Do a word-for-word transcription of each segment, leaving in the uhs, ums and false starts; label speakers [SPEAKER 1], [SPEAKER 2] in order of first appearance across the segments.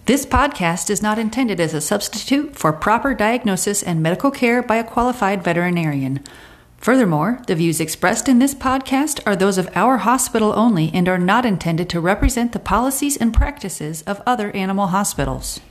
[SPEAKER 1] This podcast is not intended as a substitute for proper diagnosis and medical care by a qualified veterinarian. Furthermore, the views expressed in this podcast are those of our hospital only and are not intended to represent the policies and practices of other animal hospitals.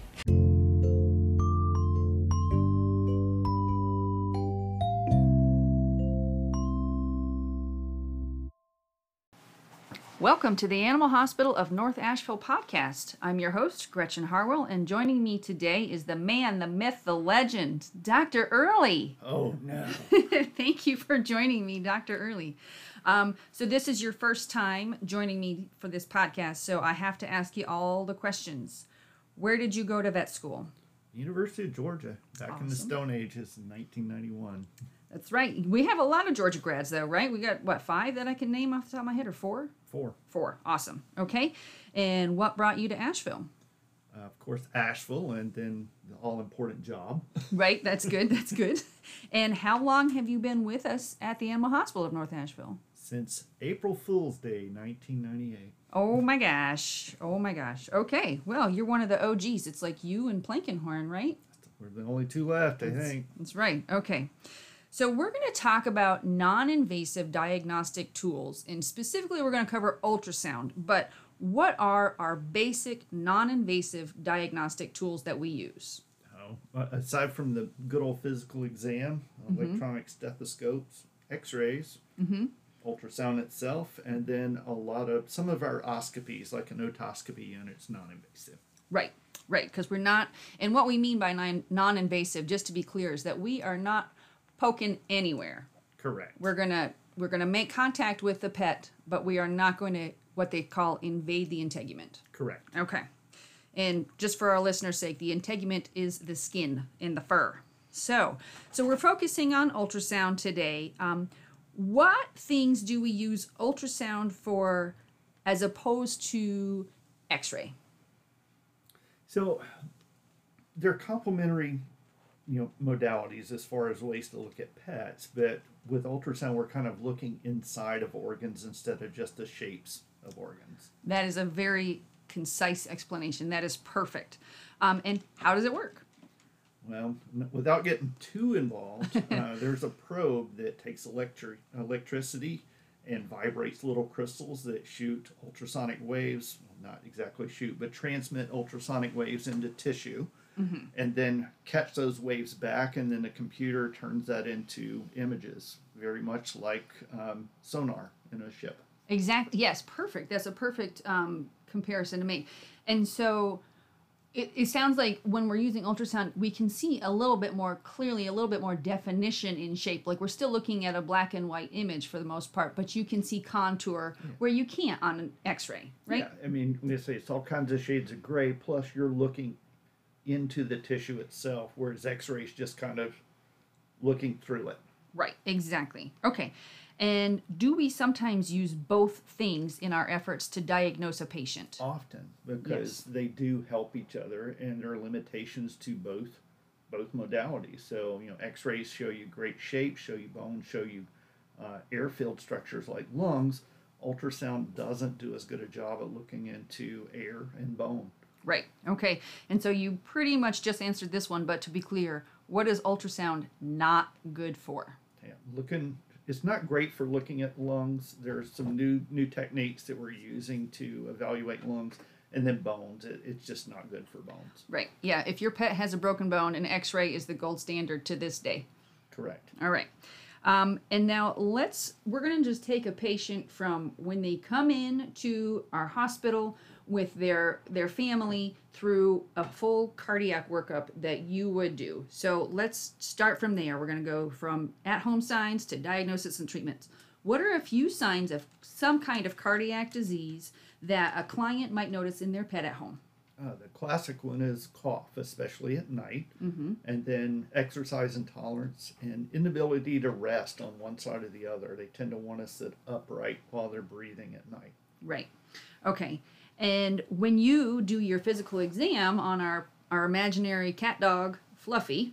[SPEAKER 1] Welcome to the Animal Hospital of North Asheville podcast. I'm your host, Gretchen Harwell, and joining me today is the man, the myth, the legend, Doctor Early.
[SPEAKER 2] Oh, no.
[SPEAKER 1] Thank you for joining me, Doctor Early. Um, so this is your first time joining me for this podcast, so I have to ask you all the questions. Where did you go to vet school?
[SPEAKER 2] University of Georgia, back
[SPEAKER 1] Awesome.
[SPEAKER 2] in the Stone Ages in nineteen ninety-one.
[SPEAKER 1] That's right. We have a lot of Georgia grads, though, right? We got, what, five that I can name off the top of my head, or four?
[SPEAKER 2] Four.
[SPEAKER 1] Four. Awesome. Okay. And what brought you to Asheville?
[SPEAKER 2] Uh, of course, Asheville, and then the all-important job.
[SPEAKER 1] Right. That's good. That's good. And how long have you been with us at the Animal Hospital of North Asheville?
[SPEAKER 2] Since April Fool's Day, nineteen ninety-eight.
[SPEAKER 1] Oh, my gosh. Oh, my gosh. Okay. Well, you're one of the O Gs. It's like you and Plankenhorn, right?
[SPEAKER 2] We're the only two left, I
[SPEAKER 1] That's,
[SPEAKER 2] think.
[SPEAKER 1] That's right. Okay. So we're going to talk about non-invasive diagnostic tools, and specifically we're going to cover ultrasound. But what are our basic non-invasive diagnostic tools that we use?
[SPEAKER 2] Oh, aside from the good old physical exam,
[SPEAKER 1] Mm-hmm.
[SPEAKER 2] electronic stethoscopes, x-rays,
[SPEAKER 1] Mm-hmm.
[SPEAKER 2] ultrasound itself, and then a lot of, some of our oscopies, like an otoscopy unit's non-invasive.
[SPEAKER 1] Right, right, because we're not, and what we mean by non- non-invasive, just to be clear, is that we are not poking anywhere.
[SPEAKER 2] Correct.
[SPEAKER 1] We're gonna we're gonna make contact with the pet, but we are not going to what they call invade the integument.
[SPEAKER 2] Correct.
[SPEAKER 1] Okay. And just for our listeners' sake, the integument is the skin and the fur. So, so we're focusing on ultrasound today. Um, what things do we use ultrasound for as opposed to X-ray?
[SPEAKER 2] So they're complementary, you know, modalities as far as ways to look at pets, but with ultrasound, we're kind of looking inside of organs instead of just the shapes of organs.
[SPEAKER 1] That is a very concise explanation. That is perfect. Um, and how does it work?
[SPEAKER 2] Well, n- without getting too involved, uh, there's a probe that takes electric electricity and vibrates little crystals that shoot ultrasonic waves, well, not exactly shoot, but transmit ultrasonic waves into tissue. Mm-hmm. And then catch those waves back, and then the computer turns that into images, very much like um, sonar in a ship.
[SPEAKER 1] Exactly. Yes, perfect. That's a perfect um, comparison to make. And so it, it sounds like when we're using ultrasound, we can see a little bit more clearly, a little bit more definition in shape. Like we're still looking at a black and white image for the most part, but you can see contour yeah. where you can't on an X-ray, right?
[SPEAKER 2] Yeah, I mean, they say it's all kinds of shades of gray, plus you're looking into the tissue itself, whereas X-rays just kind of looking through it.
[SPEAKER 1] Right, exactly. Okay, and do we sometimes use both things in our efforts to diagnose a patient?
[SPEAKER 2] Often, because yes. they do help each other, and there are limitations to both both modalities. So, you know, X-rays show you great shape, show you bone, show you uh, air-filled structures like lungs. Ultrasound doesn't do as good a job at looking into air and bone.
[SPEAKER 1] Right. Okay. And so you pretty much just answered this one, but to be clear, what is ultrasound not good for?
[SPEAKER 2] Yeah, looking, it's not great for looking at lungs. There's some new new techniques that we're using to evaluate lungs, and then bones. It, it's just not good for bones.
[SPEAKER 1] Right. Yeah. If your pet has a broken bone, an X-ray is the gold standard to this day.
[SPEAKER 2] Correct.
[SPEAKER 1] All right. Um, and now let's, we're going to just take a patient from when they come in to our hospital with their their family through a full cardiac workup that you would do. So let's start from there. We're going to go from at-home signs to diagnosis and treatments. What are a few signs of some kind of cardiac disease that a client might notice in their pet at home?
[SPEAKER 2] Uh, the classic one is cough, especially at night,
[SPEAKER 1] Mm-hmm.
[SPEAKER 2] and then exercise intolerance and inability to rest on one side or the other. They tend to want to sit upright while they're breathing at night.
[SPEAKER 1] Right. Okay. And when you do your physical exam on our, our imaginary cat dog, Fluffy,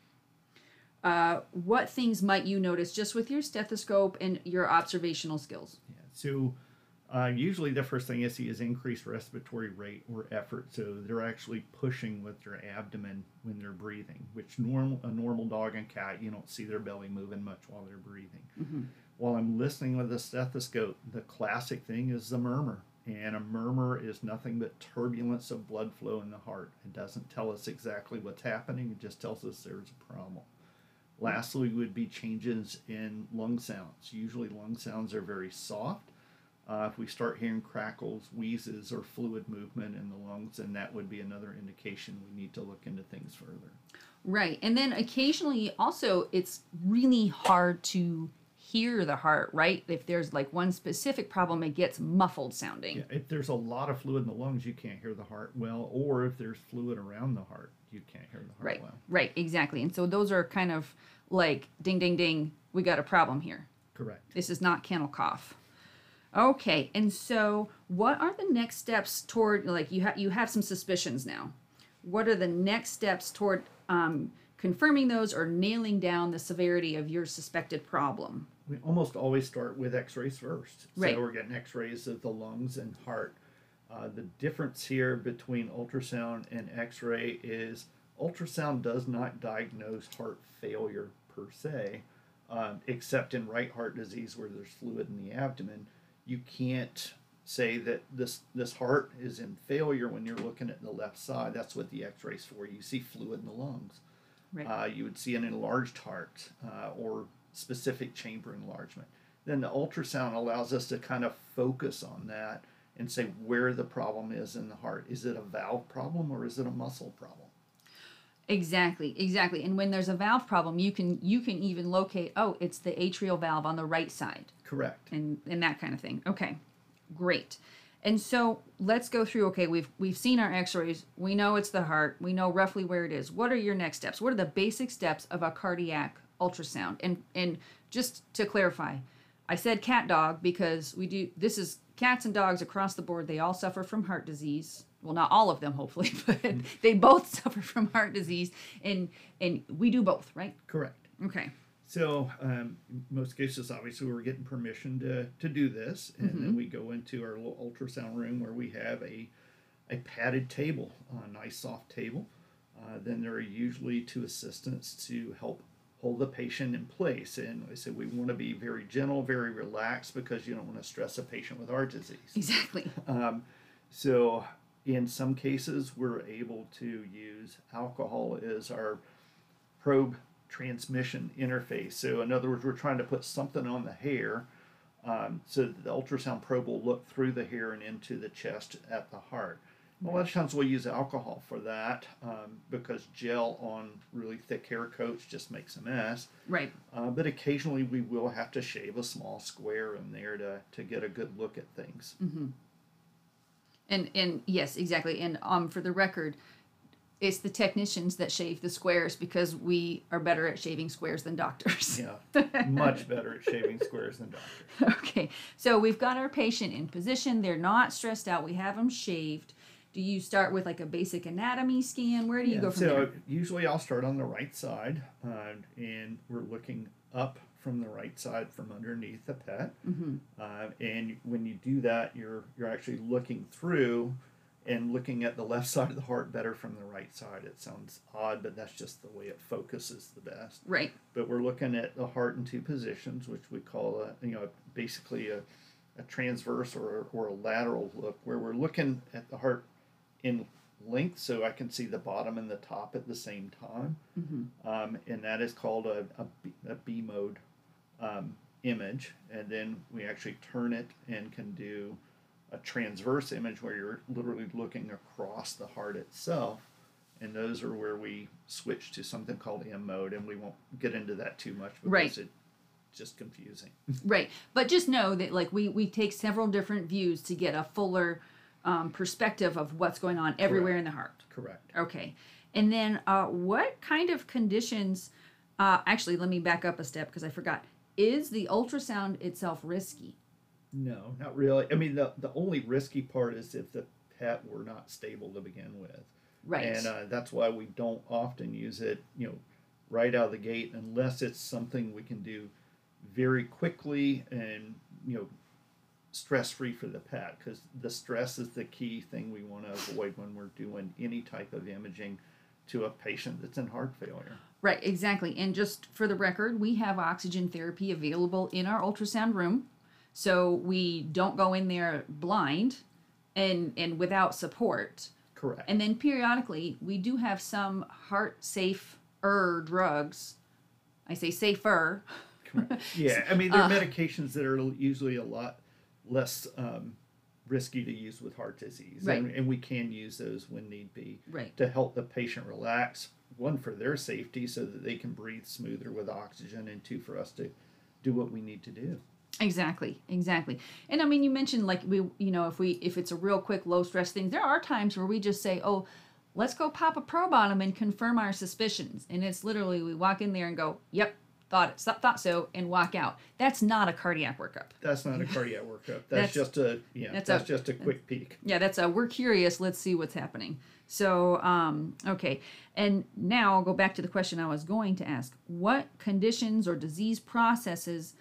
[SPEAKER 1] uh, what things might you notice just with your stethoscope and your observational skills?
[SPEAKER 2] Yeah. So Uh, usually the first thing you see is increased respiratory rate or effort. So they're actually pushing with their abdomen when they're breathing, which normal a normal dog and cat, you don't see their belly moving much while they're breathing.
[SPEAKER 1] Mm-hmm.
[SPEAKER 2] While I'm listening with a stethoscope, the classic thing is the murmur. And a murmur is nothing but turbulence of blood flow in the heart. It doesn't tell us exactly what's happening, it just tells us there's a problem. Lastly would be changes in lung sounds. Usually lung sounds are very soft. Uh, if we start hearing crackles, wheezes, or fluid movement in the lungs, then that would be another indication we need to look into things further.
[SPEAKER 1] Right. And then occasionally also it's really hard to hear the heart, right? If there's like one specific problem, it gets muffled sounding.
[SPEAKER 2] Yeah, if there's a lot of fluid in the lungs, you can't hear the heart well, or if there's fluid around the heart, you can't hear the heart
[SPEAKER 1] Right.
[SPEAKER 2] well.
[SPEAKER 1] Right. Exactly. And so those are kind of like ding, ding, ding. We got a problem here.
[SPEAKER 2] Correct.
[SPEAKER 1] This is not kennel cough. Okay. And so what are the next steps toward, like you have, you have some suspicions now. What are the next steps toward um, confirming those or nailing down the severity of your suspected problem?
[SPEAKER 2] We almost always start with x-rays first.
[SPEAKER 1] Right.
[SPEAKER 2] So we're getting x-rays of the lungs and heart. Uh, the difference here between ultrasound and x-ray is ultrasound does not diagnose heart failure per se, um, except in right heart disease where there's fluid in the abdomen. You can't say that this, this heart is in failure when you're looking at the left side. That's what the x-ray's for. You see fluid in the lungs.
[SPEAKER 1] Right.
[SPEAKER 2] Uh, you would see an enlarged heart uh, or specific chamber enlargement. Then the ultrasound allows us to kind of focus on that and say where the problem is in the heart. Is it a valve problem or is it a muscle problem?
[SPEAKER 1] Exactly, exactly. And when there's a valve problem, you can you can even locate, oh, it's the atrial valve on the right side.
[SPEAKER 2] Correct.
[SPEAKER 1] And and that kind of thing. Okay. Great. And so let's go through, okay, we've we've seen our x-rays. We know it's the heart. We know roughly where it is. What are your next steps? What are the basic steps of a cardiac ultrasound? And and just to clarify, I said cat dog because we do this is cats and dogs across the board. They all suffer from heart disease. Well, not all of them, hopefully, but they both suffer from heart disease, and and we do both, right?
[SPEAKER 2] Correct.
[SPEAKER 1] Okay.
[SPEAKER 2] So um, in most cases, obviously, we're getting permission to, to do this, and
[SPEAKER 1] Mm-hmm.
[SPEAKER 2] then we go into our little ultrasound room where we have a, a padded table, a nice soft table. Uh, then there are usually two assistants to help hold the patient in place. And I said we want to be very gentle, very relaxed, because you don't want to stress a patient with heart disease.
[SPEAKER 1] Exactly.
[SPEAKER 2] Um, so in some cases, we're able to use alcohol as our probe transmission interface. So in other words, we're trying to put something on the hair um, so that the ultrasound probe will look through the hair and into the chest at the heart. A lot of times we'll use alcohol for that um, because gel on really thick hair coats just makes a mess.
[SPEAKER 1] Right.
[SPEAKER 2] Uh, but occasionally we will have to shave a small square in there to, to get a good look at things.
[SPEAKER 1] Mm-hmm. And and yes, exactly. And um, for the record, it's the technicians that shave the squares because we are better at shaving squares than doctors.
[SPEAKER 2] Yeah, much better at shaving squares than doctors.
[SPEAKER 1] Okay, so we've got our patient in position. They're not stressed out. We have them shaved. Do you start with like a basic anatomy scan? Where do you
[SPEAKER 2] Yeah,
[SPEAKER 1] go from
[SPEAKER 2] so
[SPEAKER 1] there?
[SPEAKER 2] usually I'll start on the right side, uh, and we're looking up from the right side from underneath the pet.
[SPEAKER 1] Mm-hmm.
[SPEAKER 2] Uh, and when you do that, you're you're actually looking through and looking at the left side of the heart better from the right side. It sounds odd, but that's just the way it focuses the best.
[SPEAKER 1] Right.
[SPEAKER 2] But we're looking at the heart in two positions, which we call a, you know, basically a, a transverse or, or a lateral look, where we're looking at the heart in length so I can see the bottom and the top at the same time.
[SPEAKER 1] Mm-hmm.
[SPEAKER 2] Um, and that is called a, a, B, a B mode um, image. And then we actually turn it and can do a transverse image where you're literally looking across the heart itself. And those are where we switch to something called M mode, and we won't get into that too much because
[SPEAKER 1] Right.
[SPEAKER 2] it's just confusing.
[SPEAKER 1] Right. But just know that like we, we take several different views to get a fuller um, perspective of what's going on everywhere in the heart.
[SPEAKER 2] Correct.
[SPEAKER 1] Okay. And then uh, what kind of conditions, uh, actually, let me back up a step because I forgot. Is the ultrasound itself risky?
[SPEAKER 2] No, not really. I mean, the, the only risky part is if the pet were not stable to begin with.
[SPEAKER 1] Right.
[SPEAKER 2] And uh, that's why we don't often use it, you know, right out of the gate unless it's something we can do very quickly and, you know, stress-free for the pet, because the stress is the key thing we want to avoid when we're doing any type of imaging to a patient that's in heart failure.
[SPEAKER 1] Right, exactly. And just for the record, we have oxygen therapy available in our ultrasound room. So we don't go in there blind and and without support.
[SPEAKER 2] Correct.
[SPEAKER 1] And then periodically, we do have some heart-safe-er drugs. I say safer.
[SPEAKER 2] Correct. Yeah, I mean, there are
[SPEAKER 1] Uh,
[SPEAKER 2] medications that are usually a lot less um, risky to use with heart disease.
[SPEAKER 1] Right.
[SPEAKER 2] And, and we can use those when need be
[SPEAKER 1] Right.
[SPEAKER 2] to help the patient relax, one, for their safety so that they can breathe smoother with oxygen, and two, for us to do what we need to do.
[SPEAKER 1] Exactly, exactly. And I mean, you mentioned like we, you know, if we, if it's a real quick, low stress thing, there are times where we just say, oh, let's go pop a probe on them and confirm our suspicions. And it's literally, we walk in there and go, yep, thought it, thought so, and walk out. That's not a cardiac workup.
[SPEAKER 2] That's not a cardiac workup. That's,
[SPEAKER 1] That's-
[SPEAKER 2] just a, yeah,
[SPEAKER 1] that's
[SPEAKER 2] that's,
[SPEAKER 1] a-
[SPEAKER 2] just a quick peek.
[SPEAKER 1] Yeah, that's a, we're curious, let's see what's happening. So, um, okay. And now I'll go back to the question I was going to ask. What conditions or disease processes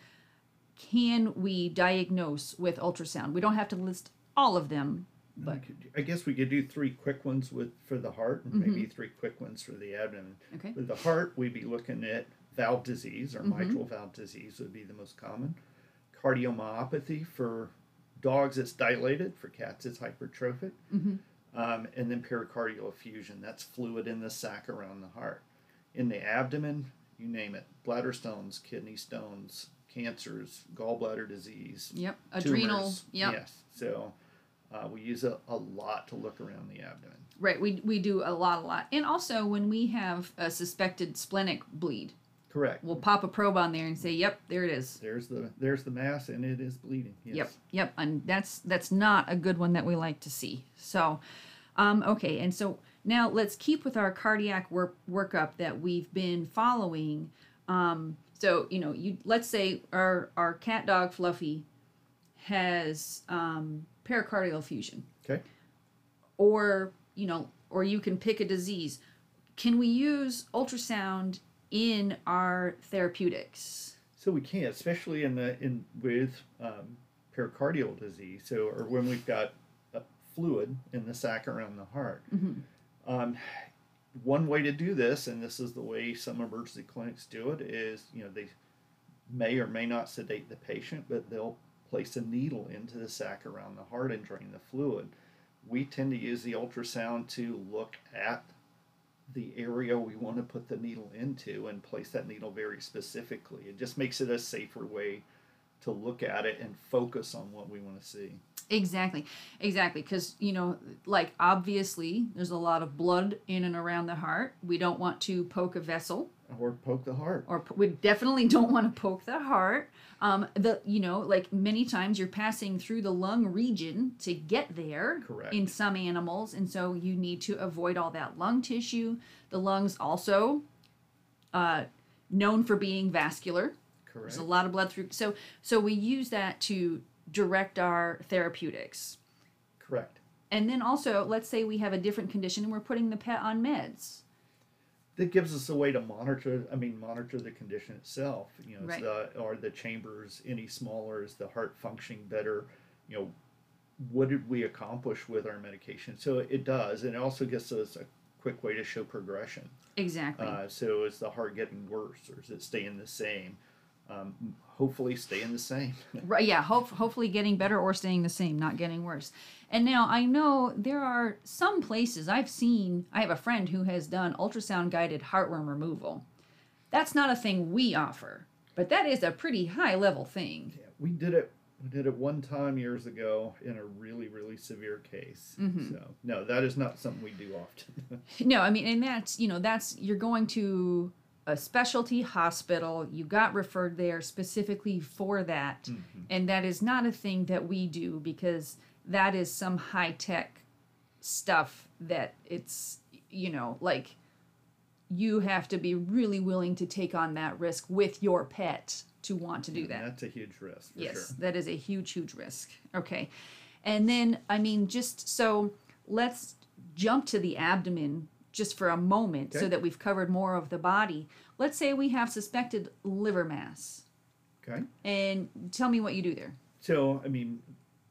[SPEAKER 1] can we diagnose with ultrasound? We don't have to list all of them, but
[SPEAKER 2] We could- I guess we could do three quick ones with for the heart, and maybe three quick ones for the abdomen.
[SPEAKER 1] okay.
[SPEAKER 2] With the heart, we'd be looking at valve disease, or
[SPEAKER 1] Mhm.
[SPEAKER 2] mitral valve disease would be the most common. Cardiomyopathy for dogs, it's dilated. For cats, it's hypertrophic.
[SPEAKER 1] Mm-hmm.
[SPEAKER 2] Um, and then pericardial effusion, that's fluid in the sac around the heart. In the abdomen, you name it, bladder stones, kidney stones, cancers, gallbladder disease,
[SPEAKER 1] Yep. Adrenal.
[SPEAKER 2] tumors.
[SPEAKER 1] Yep.
[SPEAKER 2] Yes. So uh, we use a, a lot to look around the abdomen.
[SPEAKER 1] Right. We, we do a lot, a lot. And also when we have a suspected splenic bleed,
[SPEAKER 2] Correct.
[SPEAKER 1] we'll pop a probe on there and say, yep, there it is.
[SPEAKER 2] There's the there's the mass, and it is bleeding. Yes.
[SPEAKER 1] Yep, yep, and that's that's not a good one that we like to see. So, um, okay, and so now let's keep with our cardiac work workup that we've been following. Um, so you know, you let's say our our cat dog Fluffy has um, pericardial effusion,
[SPEAKER 2] Okay.
[SPEAKER 1] or you know, or you can pick a disease. Can we use ultrasound in our therapeutics?
[SPEAKER 2] So we can, especially in the in with um, pericardial disease. So, or when we've got a fluid in the sac around the heart.
[SPEAKER 1] Mm-hmm.
[SPEAKER 2] Um, one way to do this, and this is the way some emergency clinics do it, is you know they may or may not sedate the patient, but they'll place a needle into the sac around the heart and drain the fluid. We tend to use the ultrasound to look at the area we want to put the needle into and place that needle very specifically. It just makes it a safer way to look at it and focus on what we want to see.
[SPEAKER 1] Exactly, exactly. Because, you know, like obviously there's a lot of blood in and around the heart. We don't want to poke a vessel,
[SPEAKER 2] Or poke the heart.
[SPEAKER 1] or p- we definitely don't want to poke the heart. Um, the you know, like many times you're passing through the lung region to get there.
[SPEAKER 2] Correct.
[SPEAKER 1] In some animals, and so you need to avoid all that lung tissue. The lungs also uh, known for being vascular.
[SPEAKER 2] Correct.
[SPEAKER 1] There's a lot of blood through. So so we use that to direct our therapeutics.
[SPEAKER 2] Correct.
[SPEAKER 1] And then also, let's say we have a different condition and we're putting the pet on meds.
[SPEAKER 2] That gives us a way to monitor. I mean, monitor the condition itself. You know, is
[SPEAKER 1] Right.
[SPEAKER 2] the, are the chambers any smaller? Is the heart functioning better? You know, what did we accomplish with our medication? So it does, and it also gives us a quick way to show progression.
[SPEAKER 1] Exactly.
[SPEAKER 2] Uh, so is the heart getting worse, or is it staying the same? Um, hopefully, staying the same.
[SPEAKER 1] Right, yeah, hope, hopefully getting better or staying the same, not getting worse. And now I know there are some places I've seen, I have a friend who has done ultrasound guided heartworm removal. That's not a thing we offer, but that is a pretty high level thing.
[SPEAKER 2] Yeah, we did it. We did it one time years ago in a really, really severe case.
[SPEAKER 1] Mhm.
[SPEAKER 2] So no, that is not something we do often.
[SPEAKER 1] No, I mean, and that's, you know, that's, you're going to a specialty hospital, you got referred there specifically for that,
[SPEAKER 2] Mhm.
[SPEAKER 1] and that is not a thing that we do because that is some high tech stuff that it's, you know, like you have to be really willing to take on that risk with your pet to want to do
[SPEAKER 2] And
[SPEAKER 1] that.
[SPEAKER 2] That's a huge risk. For
[SPEAKER 1] Yes,
[SPEAKER 2] Sure.
[SPEAKER 1] that is a huge, huge risk. Okay. And then, I mean, just so let's jump to the abdomen just for a moment so
[SPEAKER 2] Okay.
[SPEAKER 1] that we've covered more of the body. Let's say we have suspected liver mass.
[SPEAKER 2] Okay.
[SPEAKER 1] And tell me what you do there.
[SPEAKER 2] So, I mean,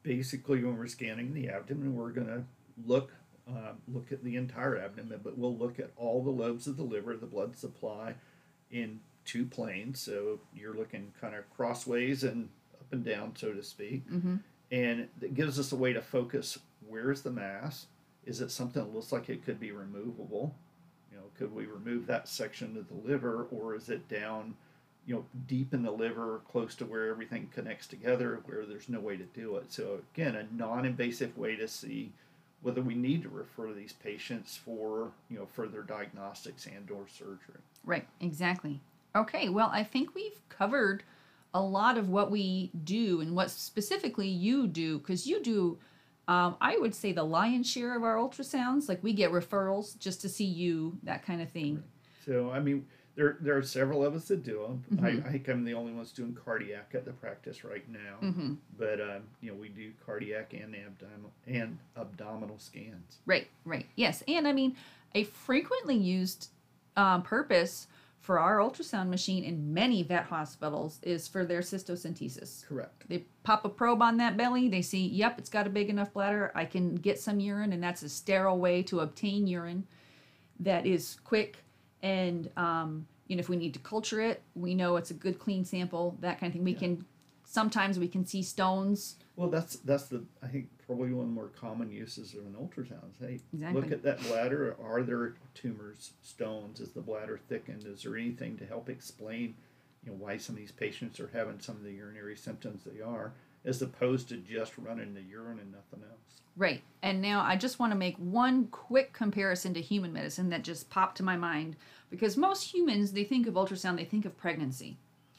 [SPEAKER 2] basically, when we're scanning the abdomen, we're going to look uh, look at the entire abdomen, but we'll look at all the lobes of the liver, the blood supply, in two planes. So you're looking kind of crossways and up and down, so to speak.
[SPEAKER 1] Mm-hmm.
[SPEAKER 2] And it gives us a way to focus, where's the mass? Is it something that looks like it could be removable? You know, could we remove that section of the liver, or is it down, you know, deep in the liver, close to where everything connects together, where there's no way to do it? So again, a non-invasive way to see whether we need to refer these patients for, you know, further diagnostics and or surgery.
[SPEAKER 1] Right, exactly. Okay, well, I think we've covered a lot of what we do and what specifically you do, because you do, um, I would say, the lion's share of our ultrasounds. Like, we get referrals just to see you, that kind of thing.
[SPEAKER 2] Right. So, I mean, there there are several of us that do them.
[SPEAKER 1] Mm-hmm.
[SPEAKER 2] I, I think I'm the only ones doing cardiac at the practice right now.
[SPEAKER 1] Mm-hmm.
[SPEAKER 2] But, um, you know, we do cardiac and abdominal, and abdominal scans.
[SPEAKER 1] Right, right. Yes, and I mean, a frequently used um, purpose for our ultrasound machine in many vet hospitals is for their cystocentesis.
[SPEAKER 2] Correct.
[SPEAKER 1] They pop a probe on that belly, they see, yep, it's got a big enough bladder, I can get some urine, and that's a sterile way to obtain urine that is quick. And, um, you know, if we need to culture it, we know it's a good, clean sample, that kind of thing. We yeah. can, sometimes we can see stones.
[SPEAKER 2] Well, that's, that's the, I think, probably one of the more common uses of an ultrasound. Hey,
[SPEAKER 1] exactly.
[SPEAKER 2] Look at that bladder. Are there tumors, stones? Is the bladder thickened? Is there anything to help explain, you know, why some of these patients are having some of the urinary symptoms they are, as opposed to just running the urine and nothing else?
[SPEAKER 1] Right. And now I just want to make one quick comparison to human medicine that just popped to my mind, because most humans, they think of ultrasound, they think of pregnancy.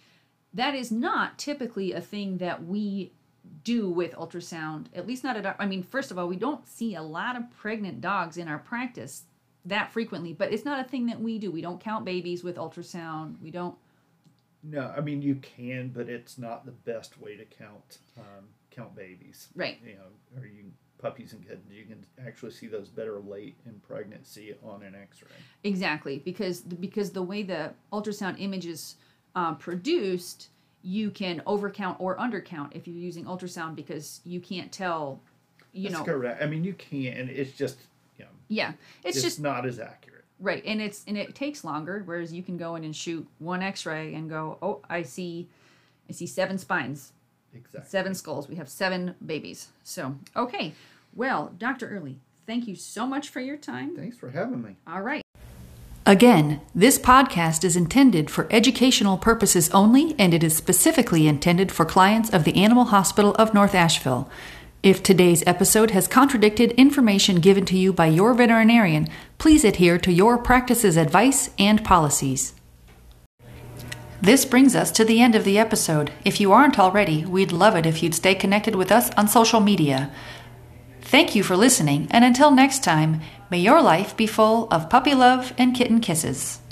[SPEAKER 1] That is not typically a thing that we do with ultrasound, at least not at our, I mean, first of all, we don't see a lot of pregnant dogs in our practice that frequently, but it's not a thing that we do. We don't count babies with ultrasound. We don't.
[SPEAKER 2] No, I mean, you can, but it's not the best way to count um, count babies.
[SPEAKER 1] Right.
[SPEAKER 2] You know, or you puppies and kittens, you can actually see those better late in pregnancy on an X-ray. Exactly,
[SPEAKER 1] because because the way the ultrasound image is uh, produced, you can overcount or undercount if you're using ultrasound, because you can't tell, you
[SPEAKER 2] That's
[SPEAKER 1] know.
[SPEAKER 2] correct. I mean, you can, and it's just, you know.
[SPEAKER 1] Yeah, it's,
[SPEAKER 2] it's
[SPEAKER 1] just
[SPEAKER 2] not as accurate.
[SPEAKER 1] Right, and it's and it takes longer. Whereas you can go in and shoot one X-ray and go, oh, I see, I see seven spines,
[SPEAKER 2] exactly,
[SPEAKER 1] seven skulls. We have seven babies. So okay, well, Doctor Early, thank you so much for your time.
[SPEAKER 2] Thanks for having me.
[SPEAKER 1] All right. Again, this podcast is intended for educational purposes only, and it is specifically intended for clients of the Animal Hospital of North Asheville. If today's episode has contradicted information given to you by your veterinarian, please adhere to your practice's advice and policies. This brings us to the end of the episode. If you aren't already, we'd love it if you'd stay connected with us on social media. Thank you for listening, and until next time, may your life be full of puppy love and kitten kisses.